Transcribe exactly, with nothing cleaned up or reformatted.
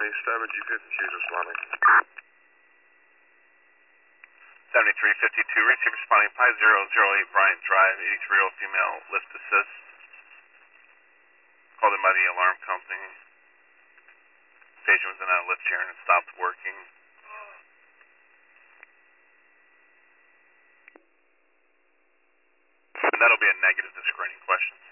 ninety, Starboard G fifty-two responding. seventy-three fifty-two, receive responding five zero zero eight Bryant Drive, eighty-three-year-old female, lift assist. Called in by the alarm company. Patient was in a lift chair and it stopped working. And that'll be a negative to screening questions.